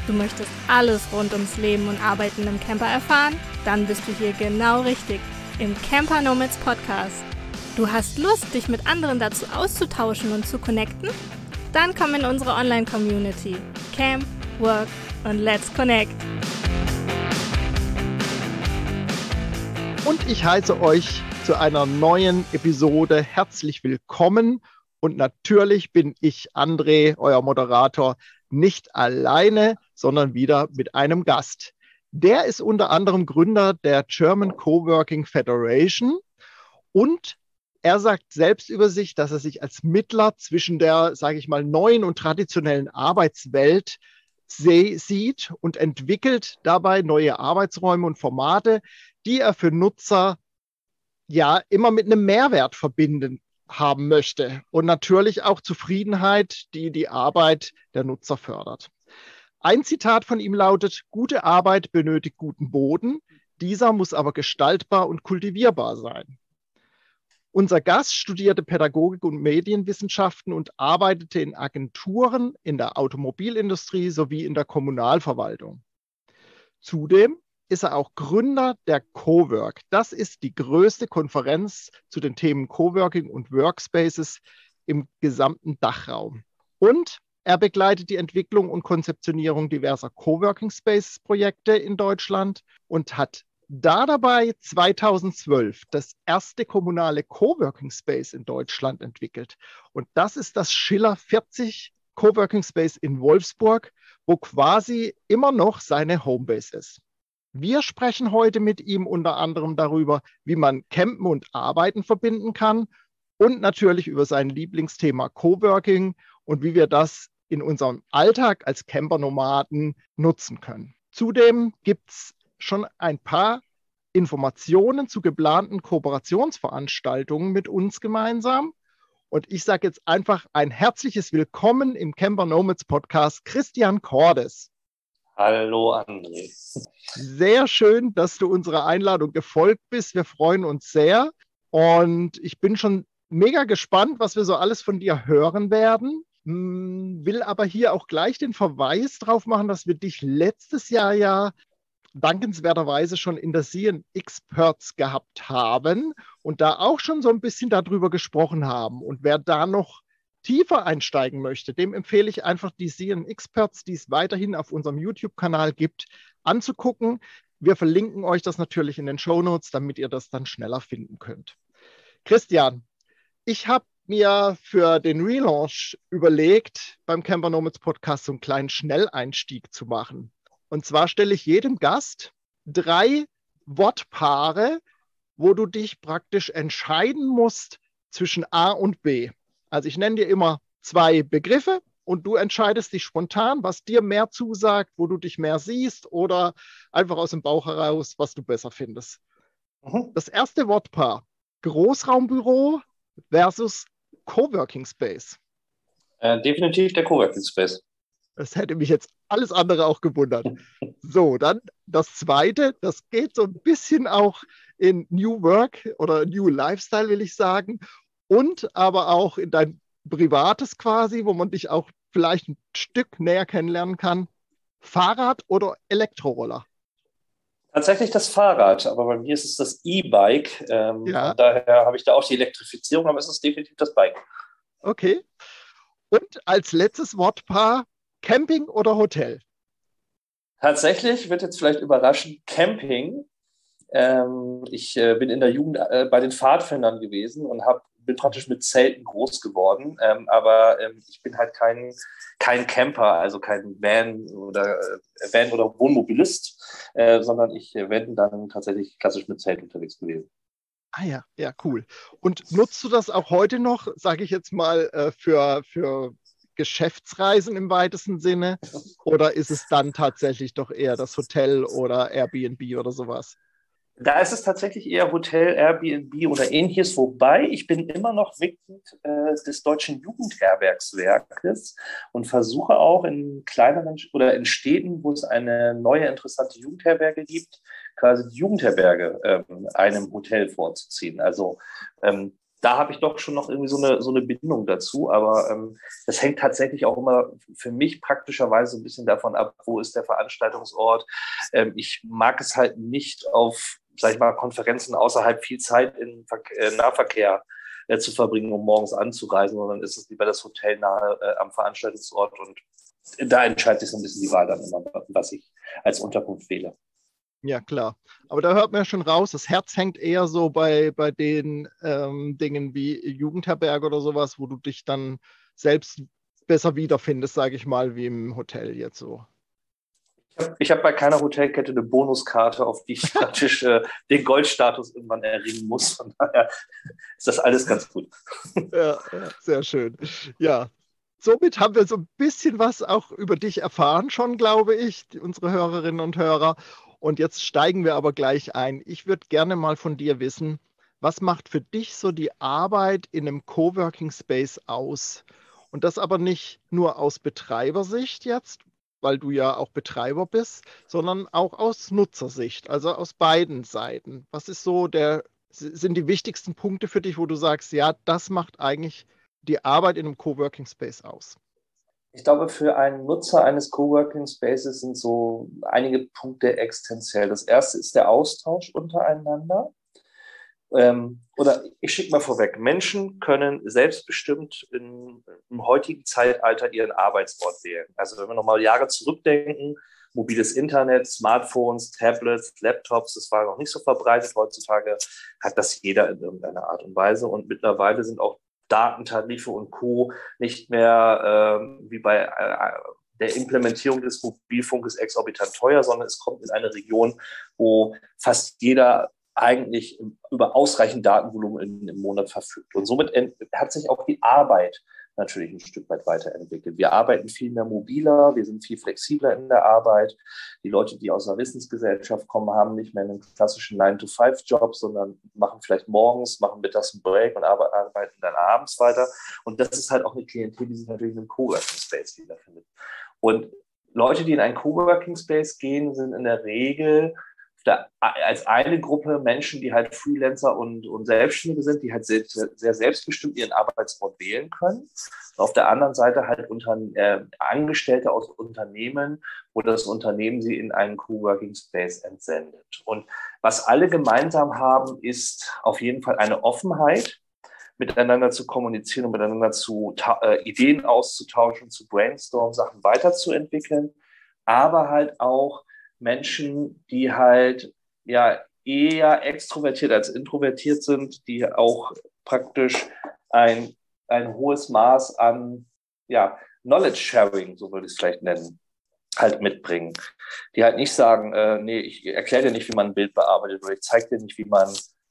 Du möchtest alles rund ums Leben und Arbeiten im Camper erfahren? Dann bist du hier genau richtig, im Camper Nomads Podcast. Du hast Lust, dich mit anderen dazu auszutauschen und zu connecten? Dann komm in unsere Online-Community. Camp, Work und Let's Connect. Und ich heiße euch zu einer neuen Episode herzlich willkommen. Und natürlich bin ich, André, euer Moderator, nicht alleine, sondern wieder mit einem Gast. Der ist unter anderem Gründer der German Coworking Federation und er sagt selbst über sich, dass er sich als Mittler zwischen der, sage ich mal, neuen und traditionellen Arbeitswelt sieht und entwickelt dabei neue Arbeitsräume und Formate, die er für Nutzer ja immer mit einem Mehrwert verbinden haben möchte und natürlich auch Zufriedenheit, die die Arbeit der Nutzer fördert. Ein Zitat von ihm lautet: Gute Arbeit benötigt guten Boden, dieser muss aber gestaltbar und kultivierbar sein. Unser Gast studierte Pädagogik und Medienwissenschaften und arbeitete in Agenturen, in der Automobilindustrie sowie in der Kommunalverwaltung. Zudem ist er auch Gründer der Cowork. Das ist die größte Konferenz zu den Themen Coworking und Workspaces im gesamten Dachraum. Und er begleitet die Entwicklung und Konzeptionierung diverser Coworking Spaces Projekte in Deutschland und hat dabei 2012 das erste kommunale Coworking Space in Deutschland entwickelt. Und das ist das Schiller 40 Coworking Space in Wolfsburg, wo quasi immer noch seine Homebase ist. Wir sprechen heute mit ihm unter anderem darüber, wie man Campen und Arbeiten verbinden kann und natürlich über sein Lieblingsthema Coworking und wie wir das in unserem Alltag als Campernomaden nutzen können. Zudem gibt es schon ein paar Informationen zu geplanten Kooperationsveranstaltungen mit uns gemeinsam. Und ich sage jetzt einfach ein herzliches Willkommen im Camper Nomads Podcast, Christian Cordes. Hallo André. Sehr schön, dass du unserer Einladung gefolgt bist. Wir freuen uns sehr und ich bin schon mega gespannt, was wir so alles von dir hören werden. Will aber hier auch gleich den Verweis drauf machen, dass wir dich letztes Jahr ja dankenswerterweise schon in der CN Experts gehabt haben und da auch schon so ein bisschen darüber gesprochen haben. Und wer da noch tiefer einsteigen möchte, dem empfehle ich einfach die CN Experts, die es weiterhin auf unserem YouTube-Kanal gibt, anzugucken. Wir verlinken euch das natürlich in den Shownotes, damit ihr das dann schneller finden könnt. Christian, ich habe mir für den Relaunch überlegt, beim Camper Nomads Podcast so einen kleinen Schnelleinstieg zu machen. Und zwar stelle ich jedem Gast 3 Wortpaare, wo du dich praktisch entscheiden musst zwischen A und B. Also ich nenne dir immer 2 Begriffe und du entscheidest dich spontan, was dir mehr zusagt, wo du dich mehr siehst oder einfach aus dem Bauch heraus, was du besser findest. Das erste Wortpaar: Großraumbüro versus Coworking Space. Definitiv der Coworking Space. Das hätte mich jetzt alles andere auch gewundert. So, dann das zweite, das geht so ein bisschen auch in New Work oder New Lifestyle, will ich sagen. Und aber auch in dein Privates quasi, wo man dich auch vielleicht ein Stück näher kennenlernen kann. Fahrrad oder Elektroroller? Tatsächlich das Fahrrad, aber bei mir ist es das E-Bike. Ja. Daher habe ich da auch die Elektrifizierung, aber es ist definitiv das Bike. Okay. Und als letztes Wortpaar: Camping oder Hotel? Tatsächlich wird jetzt vielleicht überraschen, Camping. Ich bin in der Jugend bei den Pfadfindern gewesen und bin praktisch mit Zelten groß geworden. Aber ich bin halt kein Camper, also kein Van oder Wohnmobilist, sondern ich bin dann tatsächlich klassisch mit Zelt unterwegs gewesen. Ah ja, ja, cool. Und nutzt du das auch heute noch, sage ich jetzt mal, für Geschäftsreisen im weitesten Sinne? Oder ist es dann tatsächlich doch eher das Hotel oder Airbnb oder sowas? Da ist es tatsächlich eher Hotel, Airbnb oder ähnliches, wobei ich bin immer noch Mitglied des Deutschen Jugendherbergswerkes und versuche auch in kleineren oder in Städten, wo es eine neue interessante Jugendherberge gibt, quasi die Jugendherberge einem Hotel vorzuziehen. Also da habe ich doch schon noch irgendwie so eine Bindung dazu. Aber das hängt tatsächlich auch immer für mich praktischerweise ein bisschen davon ab, wo ist der Veranstaltungsort. Ich mag es halt nicht auf, sag ich mal, Konferenzen außerhalb viel Zeit im Nahverkehr zu verbringen, um morgens anzureisen, sondern ist es lieber das Hotel nahe am Veranstaltungsort. Und da entscheidet sich so ein bisschen die Wahl dann immer, was ich als Unterkunft wähle. Ja, klar. Aber da hört man ja schon raus, das Herz hängt eher so bei den Dingen wie Jugendherberge oder sowas, wo du dich dann selbst besser wiederfindest, sage ich mal, wie im Hotel jetzt so. Ich hab bei keiner Hotelkette eine Bonuskarte, auf die ich praktisch den Goldstatus irgendwann erringen muss. Von daher ist das alles ganz gut. Ja, sehr schön. Ja, somit haben wir so ein bisschen was auch über dich erfahren schon, glaube ich, unsere Hörerinnen und Hörer. Und jetzt steigen wir aber gleich ein. Ich würde gerne mal von dir wissen, was macht für dich so die Arbeit in einem Coworking Space aus? Und das aber nicht nur aus Betreibersicht jetzt, weil du ja auch Betreiber bist, sondern auch aus Nutzersicht, also aus beiden Seiten. Was ist so sind die wichtigsten Punkte für dich, wo du sagst, ja, das macht eigentlich die Arbeit in einem Coworking Space aus? Ich glaube, für einen Nutzer eines Coworking Spaces sind so einige Punkte existenziell. Das erste ist der Austausch untereinander. Oder ich schicke mal vorweg, Menschen können selbstbestimmt im heutigen Zeitalter ihren Arbeitsort wählen. Also wenn wir nochmal Jahre zurückdenken, mobiles Internet, Smartphones, Tablets, Laptops, das war noch nicht so verbreitet. Heutzutage hat das jeder in irgendeiner Art und Weise. Und mittlerweile sind auch Datentarife und Co. nicht mehr wie bei der Implementierung des Mobilfunkes exorbitant teuer, sondern es kommt in eine Region, wo fast jeder eigentlich über ausreichend Datenvolumen im Monat verfügt. Und somit hat sich auch die Arbeit natürlich ein Stück weit weiterentwickelt. Wir arbeiten viel mehr mobiler, wir sind viel flexibler in der Arbeit. Die Leute, die aus einer Wissensgesellschaft kommen, haben nicht mehr einen klassischen 9-to-5-Job, sondern machen vielleicht morgens, machen mittags einen Break und arbeiten dann abends weiter. Und das ist halt auch eine Klientel, die sich natürlich in einem Coworking Space wiederfindet. Und Leute, die in einen Coworking Space gehen, sind in der Regel als eine Gruppe Menschen, die halt Freelancer und Selbstständige sind, die halt sehr selbstbestimmt ihren Arbeitsort wählen können. Und auf der anderen Seite halt Angestellte aus Unternehmen, wo das Unternehmen sie in einen Coworking Space entsendet. Und was alle gemeinsam haben, ist auf jeden Fall eine Offenheit, miteinander zu kommunizieren und miteinander Ideen auszutauschen, zu brainstormen, Sachen weiterzuentwickeln, aber halt auch Menschen, die halt ja eher extrovertiert als introvertiert sind, die auch praktisch ein hohes Maß an Knowledge Sharing, so würde ich es vielleicht nennen, halt mitbringen. Die halt nicht sagen, nee, ich erkläre dir nicht, wie man ein Bild bearbeitet oder ich zeige dir nicht, wie man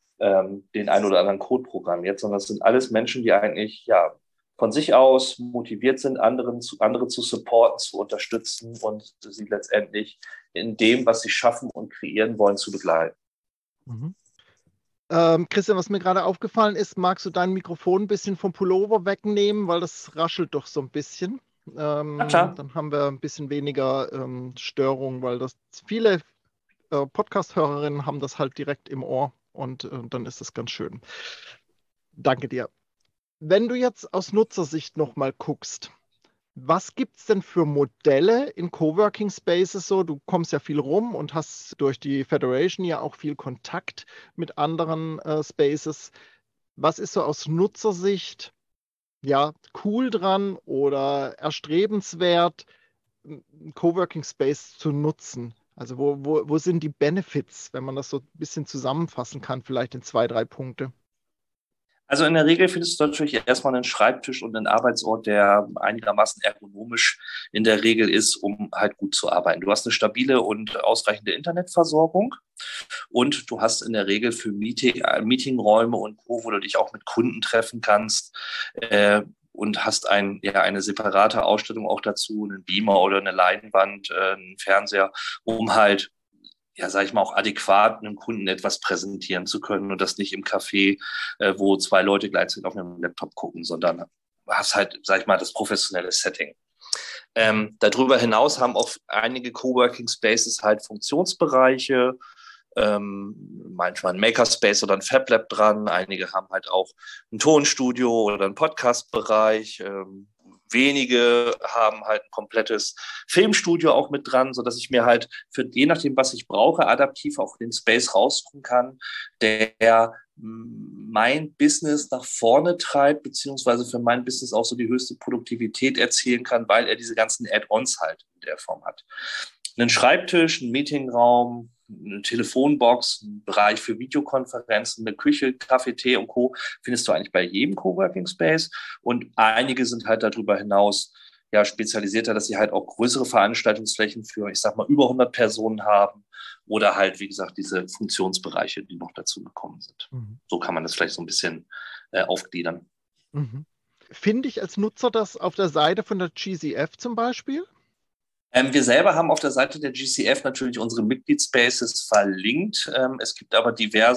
den einen oder anderen Code programmiert, sondern es sind alles Menschen, die eigentlich von sich aus motiviert sind, andere zu supporten, zu unterstützen und sie letztendlich in dem, was sie schaffen und kreieren wollen, zu begleiten. Mhm. Christian, was mir gerade aufgefallen ist, magst du dein Mikrofon ein bisschen vom Pullover wegnehmen, weil das raschelt doch so ein bisschen. Dann haben wir ein bisschen weniger Störung, weil das viele Podcast-Hörerinnen haben das halt direkt im Ohr und dann ist das ganz schön. Danke dir. Wenn du jetzt aus Nutzersicht nochmal guckst, was gibt es denn für Modelle in Coworking Spaces so? Du kommst ja viel rum und hast durch die Federation ja auch viel Kontakt mit anderen Spaces. Was ist so aus Nutzersicht cool dran oder erstrebenswert, einen Coworking Space zu nutzen? Also wo sind die Benefits, wenn man das so ein bisschen zusammenfassen kann, vielleicht in 2, 3 Punkte? Also in der Regel findest du natürlich erstmal einen Schreibtisch und einen Arbeitsort, der einigermaßen ergonomisch in der Regel ist, um halt gut zu arbeiten. Du hast eine stabile und ausreichende Internetversorgung und du hast in der Regel für Meetingräume und Co., wo du dich auch mit Kunden treffen kannst, und hast eine separate Ausstattung auch dazu, einen Beamer oder eine Leinwand, einen Fernseher, um halt sage ich mal, auch adäquat einem Kunden etwas präsentieren zu können und das nicht im Café, wo 2 Leute gleichzeitig auf einem Laptop gucken, sondern hast halt, sage ich mal, das professionelle Setting. Darüber hinaus haben auch einige Coworking Spaces halt Funktionsbereiche, manchmal ein Makerspace oder ein FabLab dran. Einige haben halt auch ein Tonstudio oder einen Podcast-Bereich. Wenige haben halt ein komplettes Filmstudio auch mit dran, sodass ich mir halt je nachdem, was ich brauche, adaptiv auch den Space raussuchen kann, der mein Business nach vorne treibt, beziehungsweise für mein Business auch so die höchste Produktivität erzielen kann, weil er diese ganzen Add-ons halt in der Form hat. Einen Schreibtisch, einen Meetingraum, eine Telefonbox, ein Bereich für Videokonferenzen, eine Küche, Kaffee, Tee und Co. findest du eigentlich bei jedem Coworking Space. Und einige sind halt darüber hinaus ja spezialisierter, dass sie halt auch größere Veranstaltungsflächen für, ich sag mal, über 100 Personen haben oder halt, wie gesagt, diese Funktionsbereiche, die noch dazu gekommen sind. So kann man das vielleicht so ein bisschen aufgliedern. Finde ich als Nutzer das auf der Seite von der GCF zum Beispiel? Wir selber haben auf der Seite der GCF natürlich unsere Mitgliedspaces verlinkt. Es gibt aber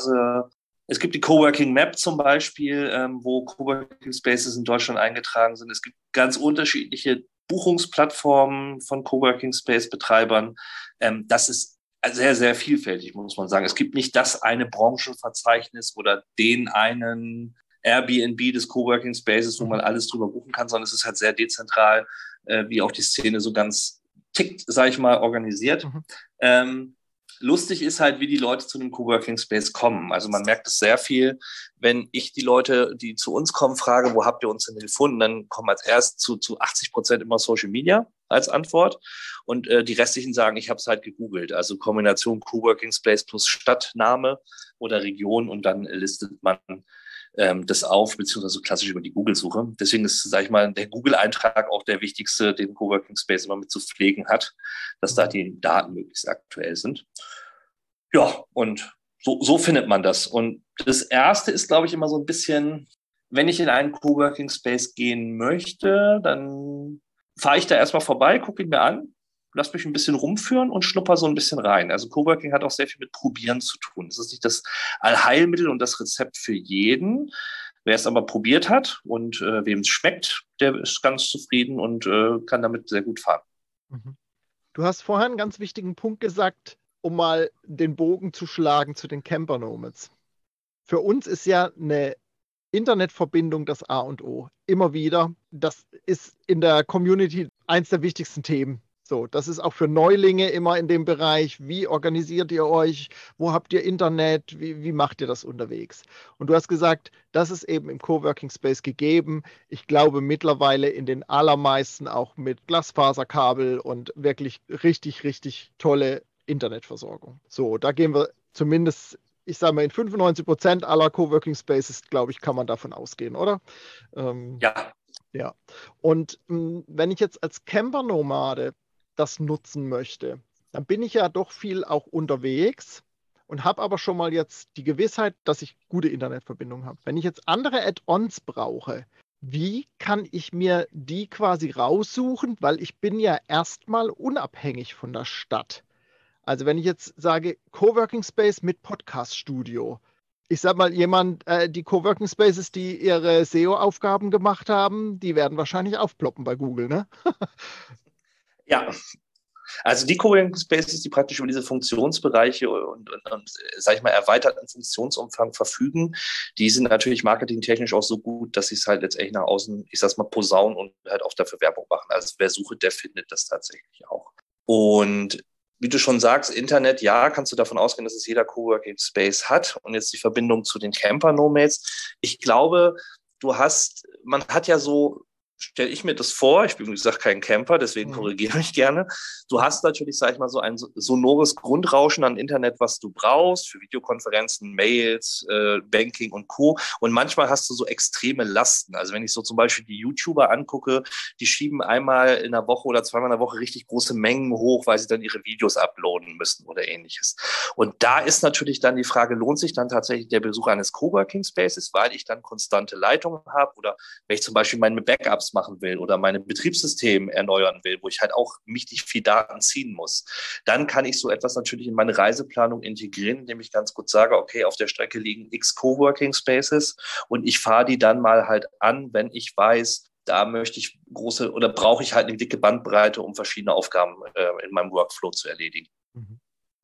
es gibt die Coworking Map zum Beispiel, wo Coworking Spaces in Deutschland eingetragen sind. Es gibt ganz unterschiedliche Buchungsplattformen von Coworking Space Betreibern. Das ist sehr, sehr vielfältig, muss man sagen. Es gibt nicht das eine Branchenverzeichnis oder den einen Airbnb des Coworking Spaces, wo man alles drüber buchen kann, sondern es ist halt sehr dezentral, wie auch die Szene so ganz tickt, sage ich mal, organisiert. Lustig ist halt, wie die Leute zu einem Coworking Space kommen. Also man merkt es sehr viel, wenn ich die Leute, die zu uns kommen, frage, wo habt ihr uns denn gefunden, dann kommen als erst zu 80% immer Social Media als Antwort und die restlichen sagen, ich habe es halt gegoogelt. Also Kombination Coworking Space plus Stadtname oder Region und dann listet man das auf, beziehungsweise klassisch über die Google-Suche. Deswegen ist, sage ich mal, der Google-Eintrag auch der wichtigste, den Coworking Space immer mit zu pflegen hat, dass da die Daten möglichst aktuell sind. Ja, und so findet man das. Und das Erste ist, glaube ich, immer so ein bisschen, wenn ich in einen Coworking Space gehen möchte, dann fahre ich da erstmal vorbei, gucke ihn mir an, lass mich ein bisschen rumführen und schnupper so ein bisschen rein. Also Coworking hat auch sehr viel mit Probieren zu tun. Es ist nicht das Allheilmittel und das Rezept für jeden. Wer es aber probiert hat und wem es schmeckt, der ist ganz zufrieden und kann damit sehr gut fahren. Du hast vorher einen ganz wichtigen Punkt gesagt, um mal den Bogen zu schlagen zu den Camper Nomads. Für uns ist ja eine Internetverbindung das A und O. Immer wieder. Das ist in der Community eins der wichtigsten Themen. So, das ist auch für Neulinge immer in dem Bereich, wie organisiert ihr euch, wo habt ihr Internet, wie macht ihr das unterwegs? Und du hast gesagt, das ist eben im Coworking Space gegeben. Ich glaube mittlerweile in den allermeisten auch mit Glasfaserkabel und wirklich richtig, richtig tolle Internetversorgung. So, da gehen wir zumindest, ich sage mal, in 95% aller Coworking Spaces, glaube ich, kann man davon ausgehen, oder? Ja. Ja. Und wenn ich jetzt als Camper-Nomade das nutzen möchte, dann bin ich ja doch viel auch unterwegs und habe aber schon mal jetzt die Gewissheit, dass ich gute Internetverbindung habe. Wenn ich jetzt andere Add-ons brauche, wie kann ich mir die quasi raussuchen? Weil ich bin ja erstmal unabhängig von der Stadt. Also wenn ich jetzt sage Coworking Space mit Podcast-Studio, ich sag mal, die Coworking Spaces, die ihre SEO-Aufgaben gemacht haben, die werden wahrscheinlich aufploppen bei Google, ne? Ja, also die Coworking Spaces, die praktisch über diese Funktionsbereiche und sag ich mal, erweiterten Funktionsumfang verfügen, die sind natürlich marketingtechnisch auch so gut, dass sie es halt letztendlich nach außen, ich sag's mal, posaunen und halt auch dafür Werbung machen. Also wer sucht, der findet das tatsächlich auch. Und wie du schon sagst, Internet, ja, kannst du davon ausgehen, dass es jeder Coworking Space hat. Und jetzt die Verbindung zu den Camper Nomads. Ich glaube, man hat ja so, stelle ich mir das vor, ich bin wie gesagt kein Camper, deswegen korrigiere ich gerne. Du hast natürlich, sag ich mal, so ein sonores Grundrauschen an Internet, was du brauchst für Videokonferenzen, Mails, Banking und Co. Und manchmal hast du so extreme Lasten. Also wenn ich so zum Beispiel die YouTuber angucke, die schieben einmal in der Woche oder zweimal in der Woche richtig große Mengen hoch, weil sie dann ihre Videos uploaden müssen oder ähnliches. Und da ist natürlich dann die Frage, lohnt sich dann tatsächlich der Besuch eines Coworking Spaces, weil ich dann konstante Leitungen habe oder wenn ich zum Beispiel meine Backups machen will oder meine Betriebssysteme erneuern will, wo ich halt auch mächtig viel Daten ziehen muss, dann kann ich so etwas natürlich in meine Reiseplanung integrieren, indem ich ganz gut sage, okay, auf der Strecke liegen x Coworking Spaces und ich fahre die dann mal halt an, wenn ich weiß, da möchte ich brauche ich halt eine dicke Bandbreite, um verschiedene Aufgaben in meinem Workflow zu erledigen.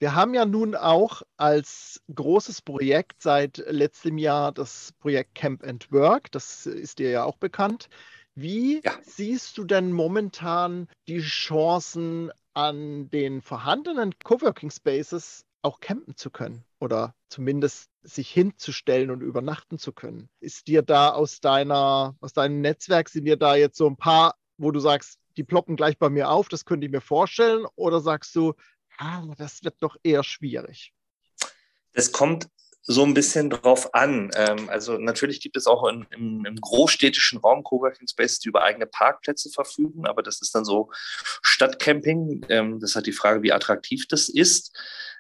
Wir haben ja nun auch als großes Projekt seit letztem Jahr das Projekt Camp and Work. Das ist dir ja auch bekannt. Wie Ja. siehst du denn momentan die Chancen, an den vorhandenen Coworking Spaces auch campen zu können oder zumindest sich hinzustellen und übernachten zu können? Ist dir da aus deinem Netzwerk, sind dir da jetzt so ein paar, wo du sagst, die ploppen gleich bei mir auf, das könnte ich mir vorstellen, oder sagst du, das wird doch eher schwierig? Es kommt so ein bisschen drauf an. Also natürlich gibt es auch im großstädtischen Raum Coworking Spaces, die über eigene Parkplätze verfügen, aber das ist dann so Stadtcamping. Das ist halt die Frage, wie attraktiv das ist.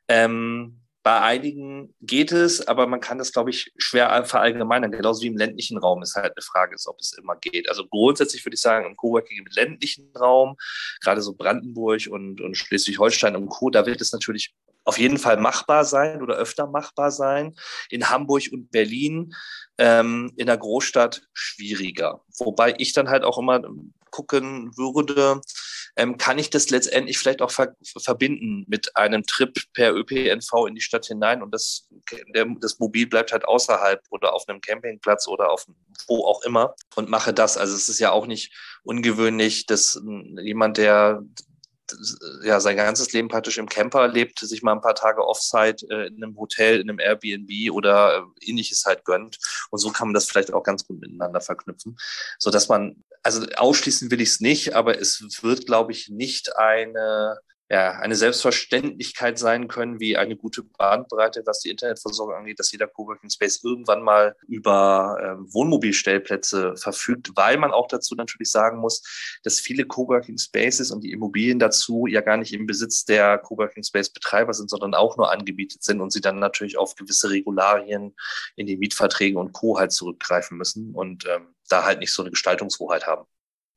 Bei einigen geht es, aber man kann das, glaube ich, schwer verallgemeinern. Genauso wie im ländlichen Raum ist halt eine Frage, ist, ob es immer geht. Also grundsätzlich würde ich sagen, im Coworking im ländlichen Raum, gerade so Brandenburg und Schleswig-Holstein und Co., da wird es natürlich auf jeden Fall machbar sein oder öfter machbar sein. In Hamburg und Berlin, in der Großstadt schwieriger. Wobei ich dann halt auch immer gucken würde, kann ich das letztendlich vielleicht auch verbinden mit einem Trip per ÖPNV in die Stadt hinein und das Mobil bleibt halt außerhalb oder auf einem Campingplatz oder wo auch immer und mache das. Also es ist ja auch nicht ungewöhnlich, dass jemand, der ja sein ganzes Leben praktisch im Camper lebt, sich mal ein paar Tage Offsite in einem Hotel, in einem Airbnb oder ähnliches halt gönnt. Und so kann man das vielleicht auch ganz gut miteinander verknüpfen, sodass man, also ausschließen will ich es nicht, aber es wird, glaube ich, nicht eine Selbstverständlichkeit sein können, wie eine gute Bandbreite, was die Internetversorgung angeht, dass jeder Coworking Space irgendwann mal über Wohnmobilstellplätze verfügt, weil man auch dazu natürlich sagen muss, dass viele Coworking Spaces und die Immobilien dazu ja gar nicht im Besitz der Coworking Space Betreiber sind, sondern auch nur angemietet sind und sie dann natürlich auf gewisse Regularien in den Mietverträgen und Co. halt zurückgreifen müssen und da halt nicht so eine Gestaltungshoheit haben.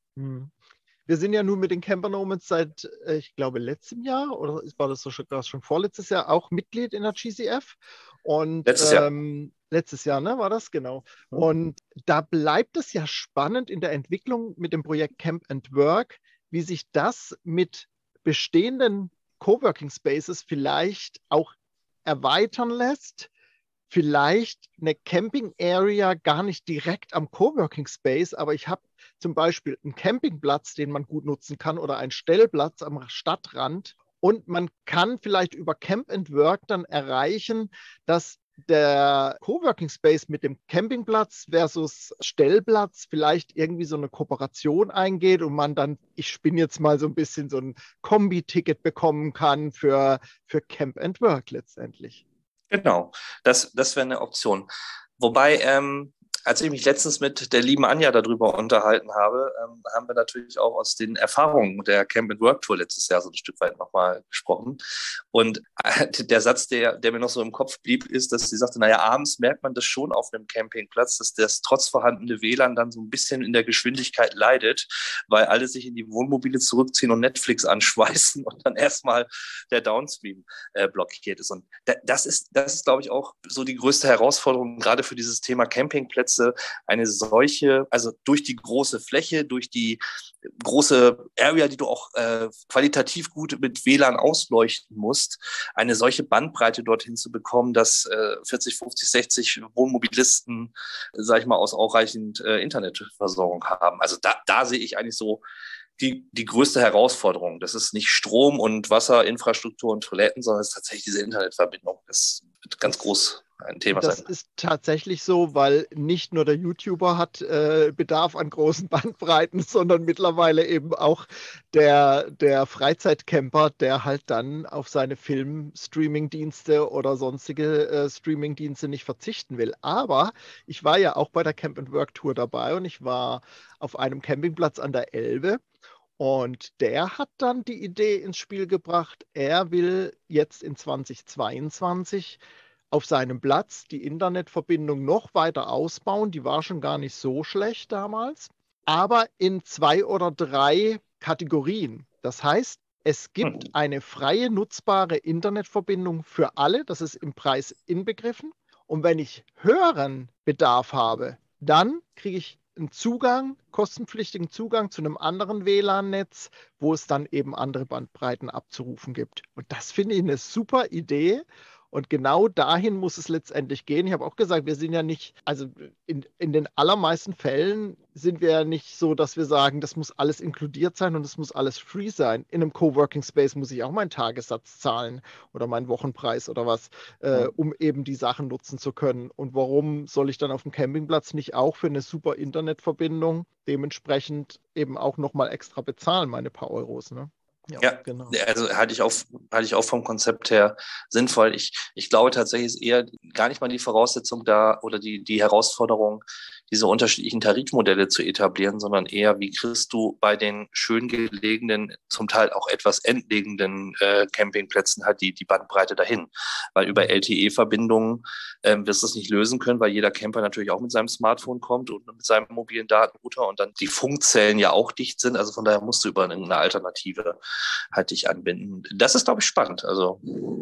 Wir sind ja nun mit den Camper Nomads seit, ich glaube, letztem Jahr oder war das schon vorletztes Jahr auch Mitglied in der GCF. Und letztes Jahr, ne, war das? Genau. Und da bleibt es ja spannend in der Entwicklung mit dem Projekt Camp and Work, wie sich das mit bestehenden Coworking Spaces vielleicht auch erweitern lässt. Vielleicht eine Camping Area gar nicht direkt am Coworking Space, aber ich habe zum Beispiel einen Campingplatz, den man gut nutzen kann oder einen Stellplatz am Stadtrand und man kann vielleicht über Camp and Work dann erreichen, dass der Coworking Space mit dem Campingplatz versus Stellplatz vielleicht irgendwie so eine Kooperation eingeht und man dann, ich spinne jetzt mal so ein bisschen, so ein Kombi-Ticket bekommen kann für Camp and Work letztendlich. Genau, das wäre eine Option. Wobei, als ich mich letztens mit der lieben Anja darüber unterhalten habe, haben wir natürlich auch aus den Erfahrungen der Camp and Work Tour letztes Jahr so ein Stück weit nochmal gesprochen. Und der Satz, der mir noch so im Kopf blieb, ist, dass sie sagte, naja, abends merkt man das schon auf einem Campingplatz, dass das trotz vorhandene WLAN dann so ein bisschen in der Geschwindigkeit leidet, weil alle sich in die Wohnmobile zurückziehen und Netflix anschweißen und dann erstmal der Downstream blockiert ist. Und das ist, glaube ich, auch so die größte Herausforderung, gerade für dieses Thema Campingplätze, eine solche, also durch die große Fläche, durch die große Area, die du auch qualitativ gut mit WLAN ausleuchten musst, eine solche Bandbreite dorthin zu bekommen, dass 40, 50, 60 Wohnmobilisten, sag ich mal, aus ausreichend Internetversorgung haben. Also da sehe ich eigentlich so die größte Herausforderung. Das ist nicht Strom und Wasser, Infrastruktur und Toiletten, sondern es ist tatsächlich diese Internetverbindung. Das wird ganz groß ein Thema sein. Das ist tatsächlich so, weil nicht nur der YouTuber hat Bedarf an großen Bandbreiten, sondern mittlerweile eben auch der Freizeitcamper, der halt dann auf seine Film-Streaming-Dienste oder sonstige Streaming-Dienste nicht verzichten will. Aber ich war ja auch bei der Camp and Work Tour dabei und ich war auf einem Campingplatz an der Elbe. Und der hat dann die Idee ins Spiel gebracht, er will jetzt in 2022 auf seinem Platz die Internetverbindung noch weiter ausbauen. Die war schon gar nicht so schlecht damals, aber in 2 oder 3 Kategorien. Das heißt, es gibt eine freie nutzbare Internetverbindung für alle. Das ist im Preis inbegriffen. Und wenn ich höheren Bedarf habe, dann kriege ich einen Zugang, kostenpflichtigen Zugang zu einem anderen WLAN-Netz, wo es dann eben andere Bandbreiten abzurufen gibt. Und das finde ich eine super Idee. Und genau dahin muss es letztendlich gehen. Ich habe auch gesagt, wir sind ja nicht, also in den allermeisten Fällen sind wir ja nicht so, dass wir sagen, das muss alles inkludiert sein und es muss alles free sein. In einem Coworking Space muss ich auch meinen Tagessatz zahlen oder meinen Wochenpreis oder was, um eben die Sachen nutzen zu können. Und warum soll ich dann auf dem Campingplatz nicht auch für eine super Internetverbindung dementsprechend eben auch nochmal extra bezahlen, meine paar Euros, ne? Ja, genau. Also halte ich auch vom Konzept her sinnvoll. Ich glaube tatsächlich ist eher gar nicht mal die Voraussetzung da oder die Herausforderung, diese unterschiedlichen Tarifmodelle zu etablieren, sondern eher, wie kriegst du bei den schön gelegenen, zum Teil auch etwas entlegenen Campingplätzen halt die Bandbreite dahin. Weil über LTE-Verbindungen wirst du es nicht lösen können, weil jeder Camper natürlich auch mit seinem Smartphone kommt und mit seinem mobilen Datenrouter und dann die Funkzellen ja auch dicht sind. Also von daher musst du über eine Alternative halt dich anbinden. Das ist, glaube ich, spannend. Also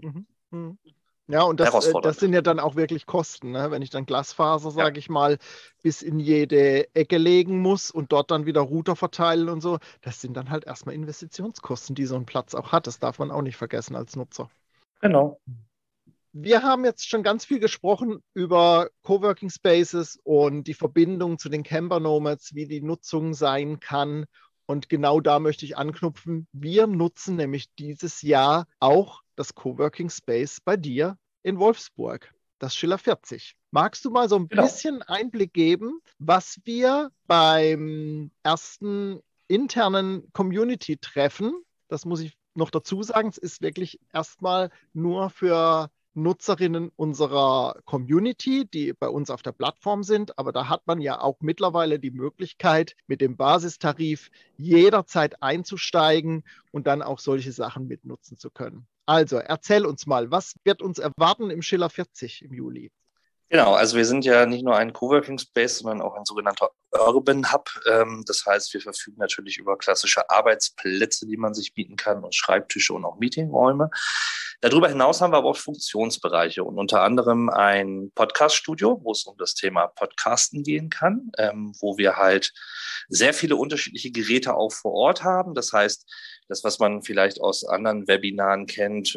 ja, und das sind ja dann auch wirklich Kosten, ne? Wenn ich dann Glasfaser, sage ich mal, bis in jede Ecke legen muss und dort dann wieder Router verteilen und so, das sind dann halt erstmal Investitionskosten, die so ein Platz auch hat. Das darf man auch nicht vergessen als Nutzer. Genau. Wir haben jetzt schon ganz viel gesprochen über Coworking Spaces und die Verbindung zu den Camper Nomads, wie die Nutzung sein kann. Und genau da möchte ich anknüpfen. Wir nutzen nämlich dieses Jahr auch das Coworking Space bei dir in Wolfsburg, das Schiller 40. Magst du mal so ein bisschen Einblick geben, was wir beim ersten internen Community-Treffen, das muss ich noch dazu sagen, es ist wirklich erstmal nur für Nutzerinnen unserer Community, die bei uns auf der Plattform sind. Aber da hat man ja auch mittlerweile die Möglichkeit, mit dem Basistarif jederzeit einzusteigen und dann auch solche Sachen mitnutzen zu können. Also erzähl uns mal, was wird uns erwarten im Schiller 40 im Juli? Genau, also wir sind ja nicht nur ein Coworking Space, sondern auch ein sogenannter Urban Hub. Das heißt, wir verfügen natürlich über klassische Arbeitsplätze, die man sich bieten kann und Schreibtische und auch Meetingräume. Darüber hinaus haben wir aber auch Funktionsbereiche und unter anderem ein Podcast-Studio, wo es um das Thema Podcasten gehen kann, wo wir halt sehr viele unterschiedliche Geräte auch vor Ort haben. Das heißt, das, was man vielleicht aus anderen Webinaren kennt,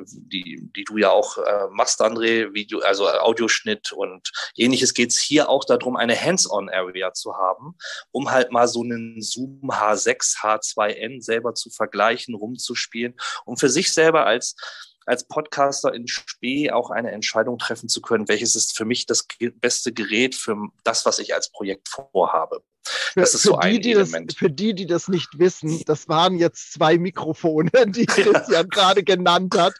die du ja auch machst, André, Video, also Audioschnitt und ähnliches, geht es hier auch darum, eine Hands-on-Area zu haben, um halt mal so einen Zoom H6, H2N selber zu vergleichen, rumzuspielen, um für sich selber als Podcaster in Spee auch eine Entscheidung treffen zu können, welches ist für mich das beste Gerät für das, was ich als Projekt vorhabe. Das ist so ein Element. Für die das nicht wissen, das waren jetzt 2 Mikrofone, die Christian gerade genannt hat.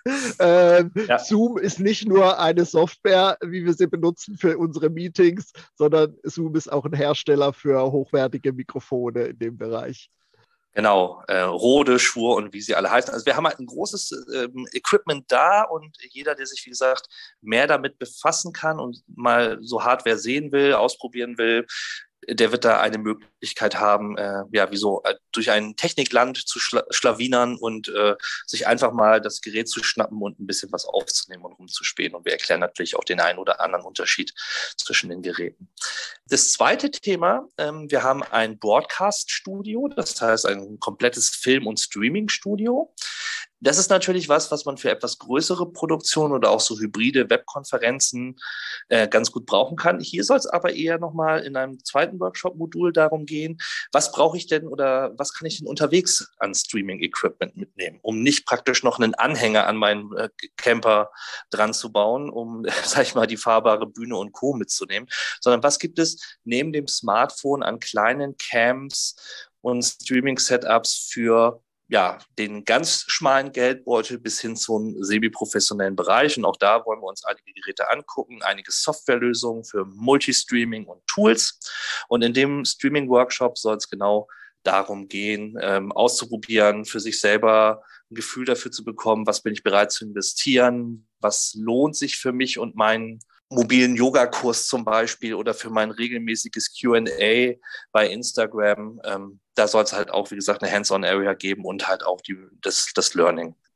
Zoom ist nicht nur eine Software, wie wir sie benutzen für unsere Meetings, sondern Zoom ist auch ein Hersteller für hochwertige Mikrofone in dem Bereich. Genau, Rode, Schwur und wie sie alle heißen. Also wir haben halt ein großes Equipment da und jeder, der sich, wie gesagt, mehr damit befassen kann und mal so Hardware sehen will, ausprobieren will, der wird da eine Möglichkeit haben, durch ein Technikland zu schlawinern und sich einfach mal das Gerät zu schnappen und ein bisschen was aufzunehmen und rumzuspielen. Und wir erklären natürlich auch den einen oder anderen Unterschied zwischen den Geräten. Das zweite Thema, wir haben ein Broadcast-Studio, das heißt ein komplettes Film- und Streaming-Studio. Das ist natürlich was man für etwas größere Produktionen oder auch so hybride Webkonferenzen ganz gut brauchen kann. Hier soll es aber eher nochmal in einem zweiten Workshop-Modul darum gehen, was brauche ich denn oder was kann ich denn unterwegs an Streaming-Equipment mitnehmen, um nicht praktisch noch einen Anhänger an meinen Camper dran zu bauen, um, sag ich mal, die fahrbare Bühne und Co. mitzunehmen, sondern was gibt es neben dem Smartphone an kleinen Cams und Streaming-Setups für den ganz schmalen Geldbeutel bis hin zu einem semi-professionellen Bereich. Und auch da wollen wir uns einige Geräte angucken, einige Softwarelösungen für Multistreaming und Tools. Und in dem Streaming-Workshop soll es genau darum gehen, auszuprobieren, für sich selber ein Gefühl dafür zu bekommen, was bin ich bereit zu investieren, was lohnt sich für mich und meinen mobilen Yogakurs zum Beispiel oder für mein regelmäßiges Q&A bei Instagram. Da soll es halt auch, wie gesagt, eine Hands-on-Area geben und halt auch das Learning.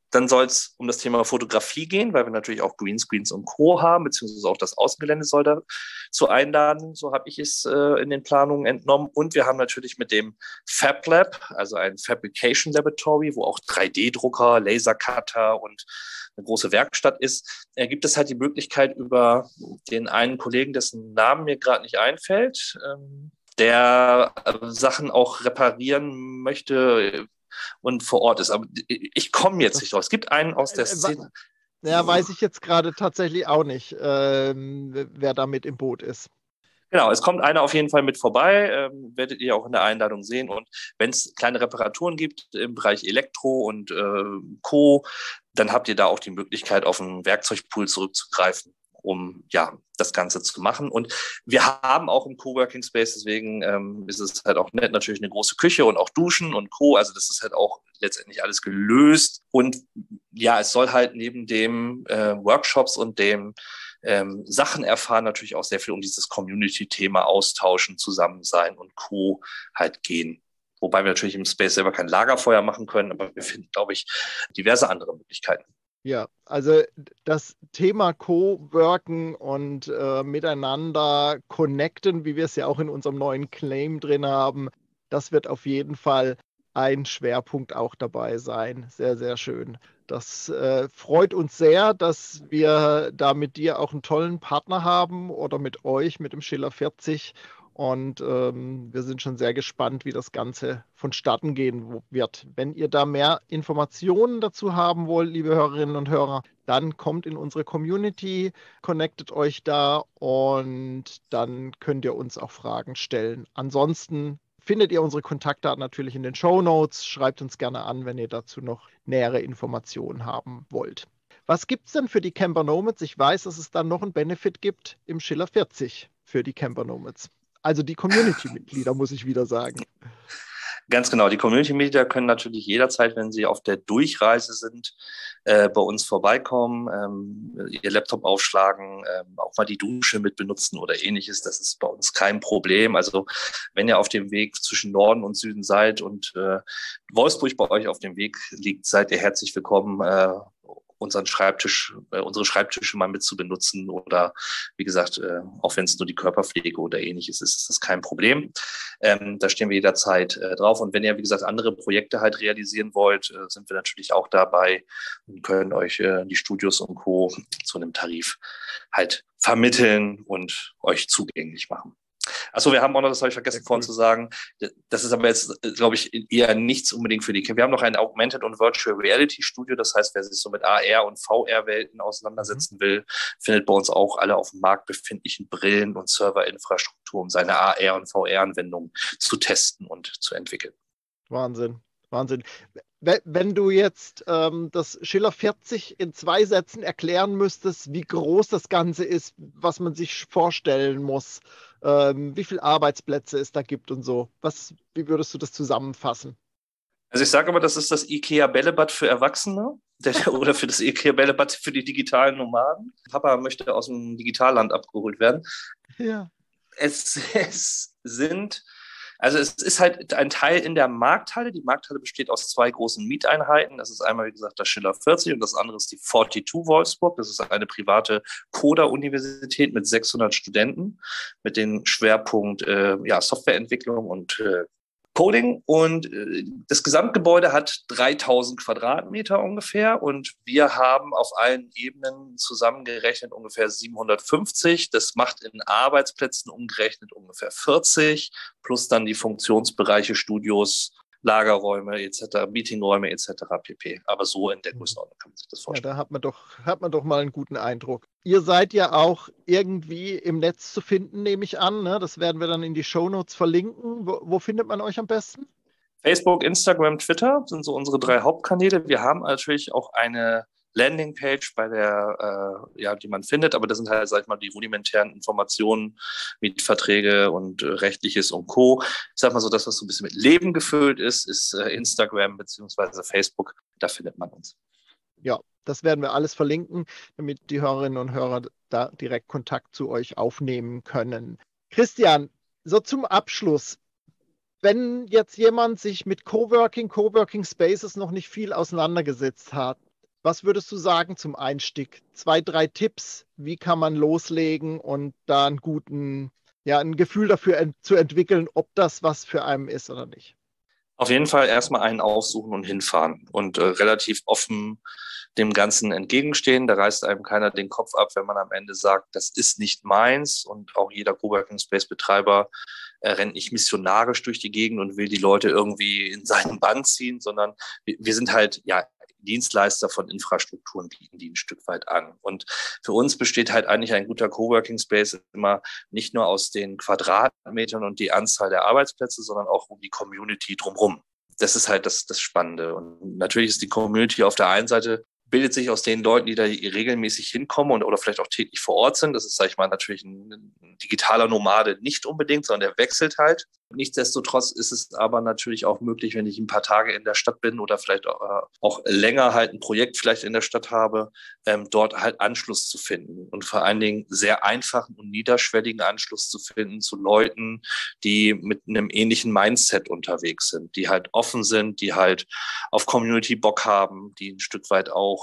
Dann soll es um das Thema Fotografie gehen, weil wir natürlich auch Greenscreens und Co. haben, beziehungsweise auch das Außengelände soll dazu einladen. So habe ich es in den Planungen entnommen. Und wir haben natürlich mit dem Fab Lab, also ein Fabrication Laboratory, wo auch 3D-Drucker, Lasercutter und eine große Werkstatt ist, gibt es halt die Möglichkeit über den einen Kollegen, dessen Namen mir gerade nicht einfällt, der Sachen auch reparieren möchte und vor Ort ist. Aber ich komme jetzt nicht drauf. Es gibt einen aus der Szene. Ja, weiß ich jetzt gerade tatsächlich auch nicht, wer da mit im Boot ist. Genau, es kommt einer auf jeden Fall mit vorbei, werdet ihr auch in der Einladung sehen. Und wenn es kleine Reparaturen gibt im Bereich Elektro und Co., dann habt ihr da auch die Möglichkeit, auf einen Werkzeugpool zurückzugreifen, um das Ganze zu machen. Und wir haben auch im Coworking Space, deswegen ist es halt auch nett, natürlich eine große Küche und auch Duschen und Co. Also das ist halt auch letztendlich alles gelöst. Und ja, es soll halt neben dem Workshops und dem Sachen erfahren, natürlich auch sehr viel um dieses Community-Thema austauschen, zusammen sein und Co. halt gehen. Wobei wir natürlich im Space selber kein Lagerfeuer machen können, aber wir finden, glaube ich, diverse andere Möglichkeiten. Ja, also das Thema Coworken und miteinander connecten, wie wir es ja auch in unserem neuen Claim drin haben, das wird auf jeden Fall ein Schwerpunkt auch dabei sein. Sehr, sehr schön. Das freut uns sehr, dass wir da mit dir auch einen tollen Partner haben oder mit euch, mit dem Schiller 40. Und wir sind schon sehr gespannt, wie das Ganze vonstatten gehen wird. Wenn ihr da mehr Informationen dazu haben wollt, liebe Hörerinnen und Hörer, dann kommt in unsere Community, connectet euch da und dann könnt ihr uns auch Fragen stellen. Ansonsten findet ihr unsere Kontaktdaten natürlich in den Shownotes. Schreibt uns gerne an, wenn ihr dazu noch nähere Informationen haben wollt. Was gibt es denn für die Camper Nomads? Ich weiß, dass es dann noch einen Benefit gibt im Schiller 40 für die Camper Nomads. Also die Community-Mitglieder, muss ich wieder sagen. Ganz genau. Die Community-Mitglieder können natürlich jederzeit, wenn sie auf der Durchreise sind, bei uns vorbeikommen, ihr Laptop aufschlagen, auch mal die Dusche mit benutzen oder ähnliches. Das ist bei uns kein Problem. Also wenn ihr auf dem Weg zwischen Norden und Süden seid und Wolfsburg bei euch auf dem Weg liegt, seid ihr herzlich willkommen, unsere Schreibtische mal mit zu benutzen oder wie gesagt, auch wenn es nur die Körperpflege oder ähnliches ist, ist das kein Problem. Da stehen wir jederzeit drauf. Und wenn ihr, wie gesagt, andere Projekte halt realisieren wollt, sind wir natürlich auch dabei und können euch die Studios und Co. zu einem Tarif halt vermitteln und euch zugänglich machen. Achso, wir haben auch noch, das habe ich vergessen vorhin zu sagen, das ist aber jetzt, glaube ich, eher nichts unbedingt für die Kinder. Wir haben noch ein Augmented und Virtual Reality Studio, das heißt, wer sich so mit AR und VR-Welten auseinandersetzen will, findet bei uns auch alle auf dem Markt befindlichen Brillen und Serverinfrastruktur, um seine AR- und VR-Anwendungen zu testen und zu entwickeln. Wahnsinn, Wahnsinn. Wenn du jetzt das Schiller 40 in 2 Sätzen erklären müsstest, wie groß das Ganze ist, was man sich vorstellen muss, wie viele Arbeitsplätze es da gibt und so, wie würdest du das zusammenfassen? Also ich sage aber, das ist das IKEA-Bällebad für Erwachsene oder für das IKEA-Bällebad für die digitalen Nomaden. Papa möchte aus dem Digitalland abgeholt werden. Ja. Es ist halt ein Teil in der Markthalle. Die Markthalle besteht aus 2 großen Mieteinheiten. Das ist einmal, wie gesagt, das Schiller 40 und das andere ist die 42 Wolfsburg. Das ist eine private Coder-Universität mit 600 Studenten mit dem Schwerpunkt Softwareentwicklung und Coding. Und das Gesamtgebäude hat 3000 Quadratmeter ungefähr und wir haben auf allen Ebenen zusammengerechnet ungefähr 750. Das macht in Arbeitsplätzen umgerechnet ungefähr 40, plus dann die Funktionsbereiche, Studios, Lagerräume etc., Meetingräume etc. pp. Aber so in der Größenordnung kann man sich das vorstellen. Ja, da hat man doch mal einen guten Eindruck. Ihr seid ja auch irgendwie im Netz zu finden, nehme ich an. Ne? Das werden wir dann in die Shownotes verlinken. Wo findet man euch am besten? Facebook, Instagram, Twitter sind so unsere 3 Hauptkanäle. Wir haben natürlich auch eine Landingpage, bei der, die man findet, aber das sind halt, sag ich mal, die rudimentären Informationen, Mietverträge und Rechtliches und Co. Ich sag mal so, das, was so ein bisschen mit Leben gefüllt ist Instagram beziehungsweise Facebook. Da findet man uns. Ja, das werden wir alles verlinken, damit die Hörerinnen und Hörer da direkt Kontakt zu euch aufnehmen können. Christian, so zum Abschluss. Wenn jetzt jemand sich mit Coworking Spaces noch nicht viel auseinandergesetzt hat, Was würdest du sagen zum Einstieg? 2, 3 Tipps, wie kann man loslegen und da ein Gefühl dafür zu entwickeln, ob das was für einen ist oder nicht? Auf jeden Fall erstmal einen aussuchen und hinfahren und relativ offen dem Ganzen entgegenstehen. Da reißt einem keiner den Kopf ab, wenn man am Ende sagt, das ist nicht meins. Und auch jeder Coworking Space Betreiber rennt nicht missionarisch durch die Gegend und will die Leute irgendwie in seinen Bann ziehen, sondern wir sind halt, Dienstleister von Infrastrukturen, bieten die ein Stück weit an. Und für uns besteht halt eigentlich ein guter Coworking Space immer nicht nur aus den Quadratmetern und die Anzahl der Arbeitsplätze, sondern auch um die Community drumherum. Das ist halt das Spannende. Und natürlich ist die Community auf der einen Seite bildet sich aus den Leuten, die da regelmäßig hinkommen oder vielleicht auch täglich vor Ort sind. Das ist, sage ich mal, natürlich ein digitaler Nomade nicht unbedingt, sondern der wechselt halt. Nichtsdestotrotz ist es aber natürlich auch möglich, wenn ich ein paar Tage in der Stadt bin oder vielleicht auch länger halt ein Projekt vielleicht in der Stadt habe, dort halt Anschluss zu finden und vor allen Dingen sehr einfachen und niederschwelligen Anschluss zu finden zu Leuten, die mit einem ähnlichen Mindset unterwegs sind, die halt offen sind, die halt auf Community Bock haben, die ein Stück weit auch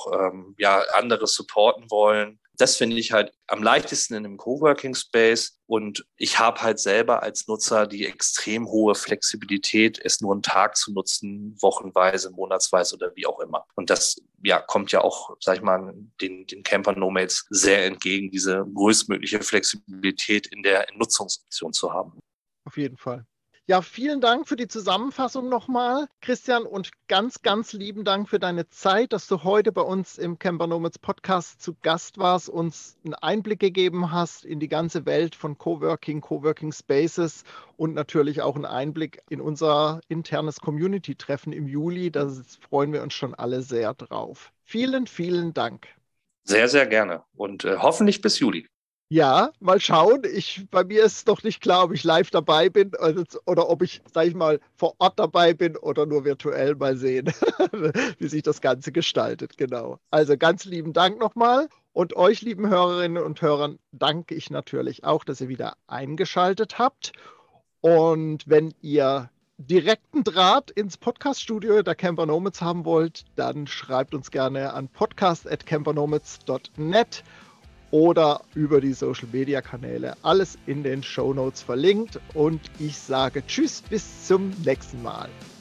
andere supporten wollen. Das finde ich halt am leichtesten in einem Coworking Space und ich habe halt selber als Nutzer die extrem hohe Flexibilität, es nur einen Tag zu nutzen, wochenweise, monatsweise oder wie auch immer. Und das kommt ja auch, sag ich mal, den Camper-Nomads sehr entgegen, diese größtmögliche Flexibilität in der Nutzungsoption zu haben. Auf jeden Fall. Ja, vielen Dank für die Zusammenfassung nochmal, Christian, und ganz, ganz lieben Dank für deine Zeit, dass du heute bei uns im Camper Nomads Podcast zu Gast warst, uns einen Einblick gegeben hast in die ganze Welt von Coworking Spaces und natürlich auch einen Einblick in unser internes Community-Treffen im Juli. Da freuen wir uns schon alle sehr drauf. Vielen, vielen Dank. Sehr, sehr gerne und hoffentlich bis Juli. Ja, mal schauen. Bei mir ist noch nicht klar, ob ich live dabei bin oder ob ich, sag ich mal, vor Ort dabei bin oder nur virtuell. Mal sehen, wie sich das Ganze gestaltet. Genau. Also ganz lieben Dank nochmal. Und euch, lieben Hörerinnen und Hörern, danke ich natürlich auch, dass ihr wieder eingeschaltet habt. Und wenn ihr direkten Draht ins Podcast-Studio der Camper Nomads haben wollt, dann schreibt uns gerne an podcast@campernomads.net. oder über die Social-Media-Kanäle. Alles in den Shownotes verlinkt und ich sage Tschüss, bis zum nächsten Mal.